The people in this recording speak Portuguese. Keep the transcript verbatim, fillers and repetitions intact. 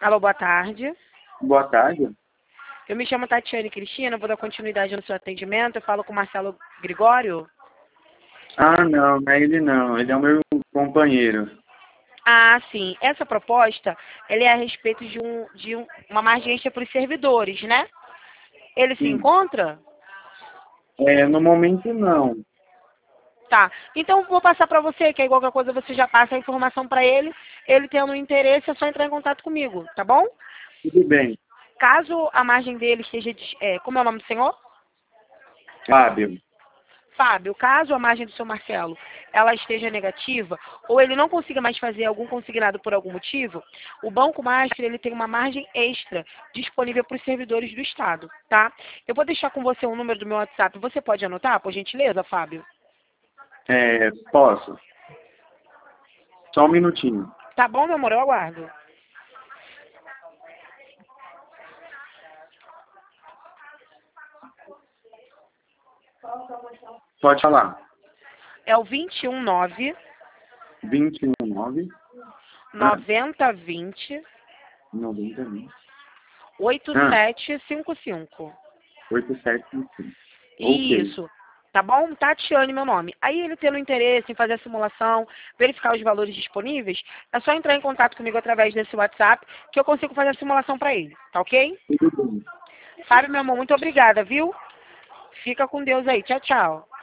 Alô, boa tarde. Boa tarde. Eu me chamo Tatiane Cristina, vou dar continuidade no seu atendimento. Eu falo com o Marcelo Gregório. Ah, não, não é ele não. Ele é o meu companheiro. Ah, sim. Essa proposta, ela é a respeito de, um, de um, uma margem extra para os servidores, né? Ele se Sim. encontra? É, no momento não. Tá. Então, vou passar para você, que aí qualquer coisa você já passa a informação para ele. Ele tendo interesse, é só entrar em contato comigo, tá bom? Tudo bem. Caso a margem dele esteja... des- É, como é o nome do senhor? Fábio. Fábio, caso a margem do seu Marcelo ela esteja negativa ou ele não consiga mais fazer algum consignado por algum motivo, o Banco Master ele tem uma margem extra disponível para os servidores do Estado, tá? Eu vou deixar com você o número do meu WhatsApp. Você pode anotar, por gentileza, Fábio? É, posso? Só um minutinho. Tá bom, meu amor? Eu aguardo. Pode falar. É o vinte e um nove, vinte e um, nove, ah, noventa vinte, noventa, vinte. oitenta e Ah, sete cinquenta e cinco. oito sete cinco. Ok. Isso. Tá bom? Tatiane, meu nome. Aí ele tendo interesse em fazer a simulação, verificar os valores disponíveis, é só entrar em contato comigo através desse WhatsApp que eu consigo fazer a simulação para ele. Tá ok? Tudo bem. Fábio, meu amor, muito obrigada, viu? Fica com Deus aí. Tchau, tchau.